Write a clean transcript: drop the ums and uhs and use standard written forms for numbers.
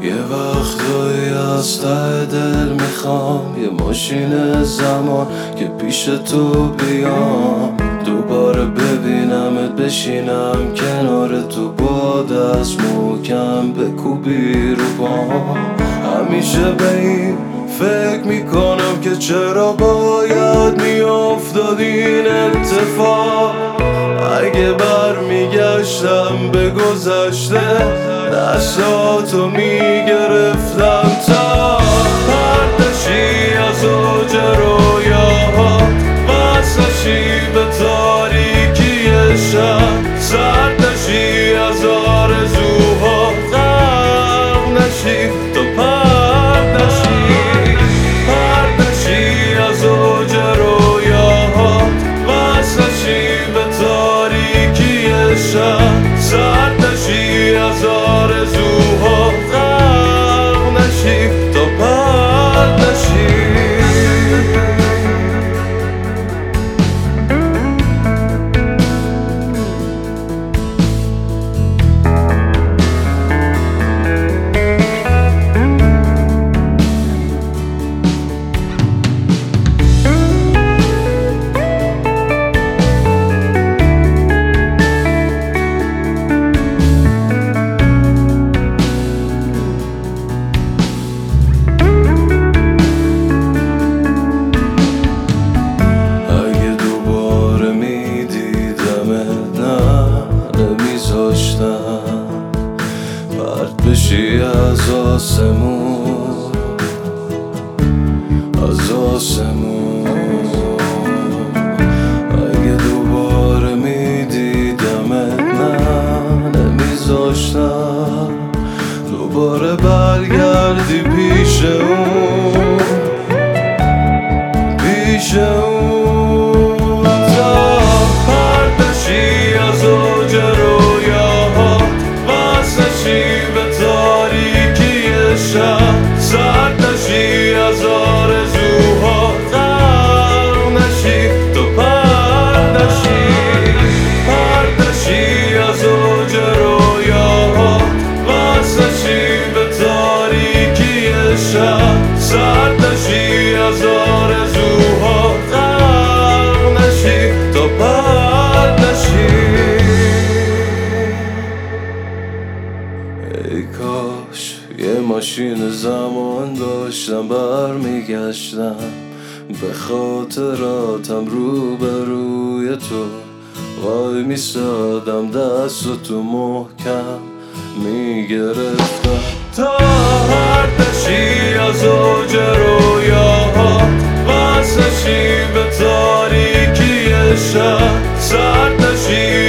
یه وقتایی از ته دل میخوام یه ماشین زمان که پیش تو بیام، دوباره ببینمت، بشینم کنار تو، با دست محکم بکوبی رو پام. همیشه به این فکر میکنم که چرا باید میافتاد این اتفاق. اگه برمیگشتم به گذشته، دستاتو میگرفتم تا پردشی از اوج رویاهات، وصلشی به تاریکی شب، سردشی از آرزوها، غرق نشی تو پردشی از اوج رویاهات، وصلشی به تاریکی شب، سردشی از آرزوها، غرق نشی تو پردشی. پرت بشی از آسمون، از آسمون. اگه دوباره میدیدمت، نه نمیذاشتم دوباره برگردی پیش اون، پیش اون. تا پردشی از اوج رویاهات، وصلشی به تاریکی شب، سردشی از آرزوها، غرق نشی تو پردشی از اوج رویاهات، وصلشی به تاریکی شب، سردشی از آرزوها، غرق نشی تو پردشی. ای کاش یه ماشین زمان داشتم، برمیگشتم به خاطراتم، روبروی تو وای میسادم، دستتو محکم میگرفتم تا پردشی از اوج رویاهات، وصلشی به تاریکی شب، سردشی